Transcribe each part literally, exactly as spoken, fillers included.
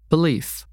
Belief.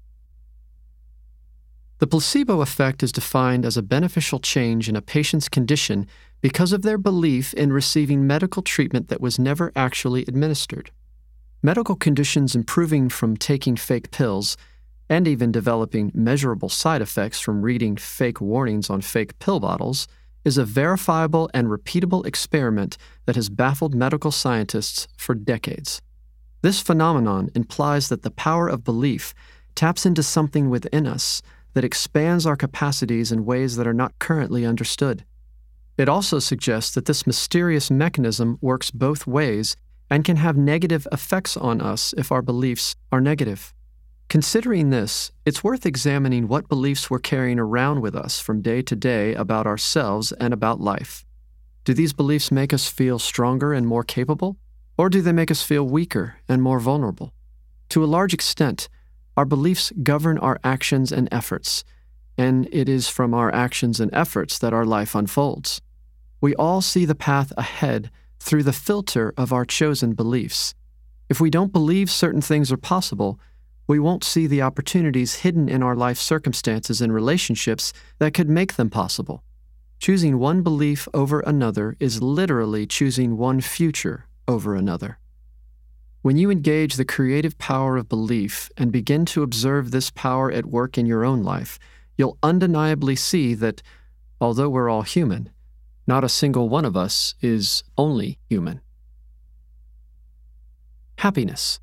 The placebo effect is defined as a beneficial change in a patient's condition because of their belief in receiving medical treatment that was never actually administered. Medical conditions improving from taking fake pills, and even developing measurable side effects from reading fake warnings on fake pill bottles, is a verifiable and repeatable experiment that has baffled medical scientists for decades. This phenomenon implies that the power of belief taps into something within us that expands our capacities in ways that are not currently understood. It also suggests that this mysterious mechanism works both ways and can have negative effects on us if our beliefs are negative. Considering this, it's worth examining what beliefs we're carrying around with us from day to day about ourselves and about life. Do these beliefs make us feel stronger and more capable? Or do they make us feel weaker and more vulnerable? To a large extent, our beliefs govern our actions and efforts, and it is from our actions and efforts that our life unfolds. We all see the path ahead through the filter of our chosen beliefs. If we don't believe certain things are possible, we won't see the opportunities hidden in our life circumstances and relationships that could make them possible. Choosing one belief over another is literally choosing one future over another. When you engage the creative power of belief and begin to observe this power at work in your own life, you'll undeniably see that, although we're all human, not a single one of us is only human. Happiness.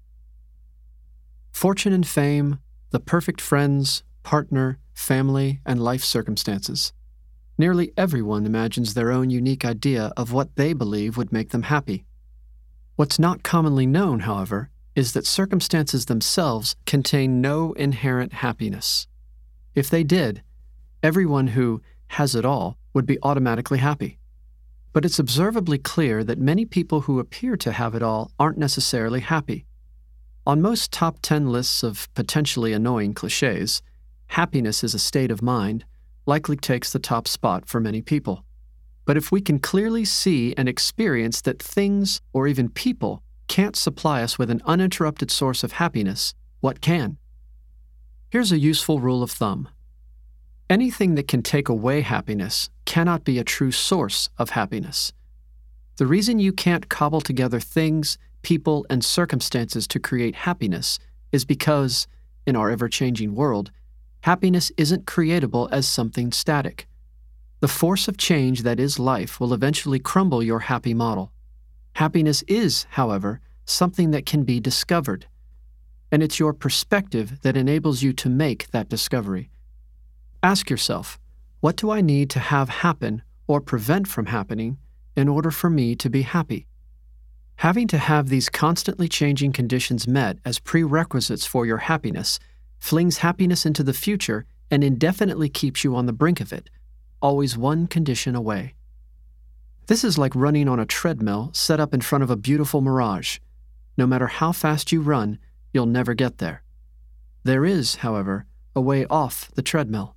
Fortune and fame, the perfect friends, partner, family, and life circumstances. Nearly everyone imagines their own unique idea of what they believe would make them happy. What's not commonly known, however, is that circumstances themselves contain no inherent happiness. If they did, everyone who has it all would be automatically happy. But it's observably clear that many people who appear to have it all aren't necessarily happy. On most top ten lists of potentially annoying cliches, happiness is a state of mind likely takes the top spot for many people. But if we can clearly see and experience that things, or even people, can't supply us with an uninterrupted source of happiness, what can? Here's a useful rule of thumb. Anything that can take away happiness cannot be a true source of happiness. The reason you can't cobble together things, people, and circumstances to create happiness is because, in our ever-changing world, happiness isn't creatable as something static. The force of change that is life will eventually crumble your happy model. Happiness is, however, something that can be discovered, and it's your perspective that enables you to make that discovery. Ask yourself, what do I need to have happen or prevent from happening in order for me to be happy? Having to have these constantly changing conditions met as prerequisites for your happiness flings happiness into the future and indefinitely keeps you on the brink of it, always one condition away. This is like running on a treadmill set up in front of a beautiful mirage. No matter how fast you run, you'll never get there. There is, however, a way off the treadmill.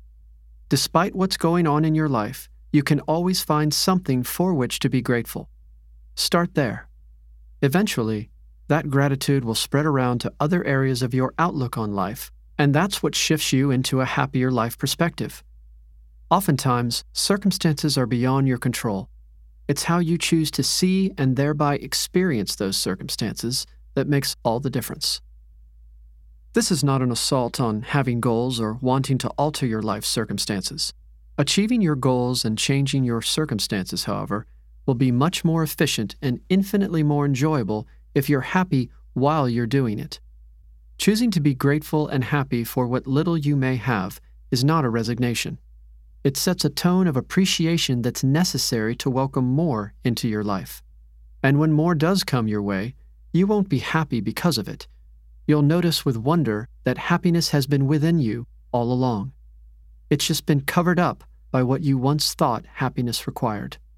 Despite what's going on in your life, you can always find something for which to be grateful. Start there. Eventually, that gratitude will spread around to other areas of your outlook on life, and that's what shifts you into a happier life perspective. Oftentimes, circumstances are beyond your control. It's how you choose to see and thereby experience those circumstances that makes all the difference. This is not an assault on having goals or wanting to alter your life circumstances. Achieving your goals and changing your circumstances, however, will be much more efficient and infinitely more enjoyable if you're happy while you're doing it. Choosing to be grateful and happy for what little you may have is not a resignation. It sets a tone of appreciation that's necessary to welcome more into your life. And when more does come your way, you won't be happy because of it. You'll notice with wonder that happiness has been within you all along. It's just been covered up by what you once thought happiness required.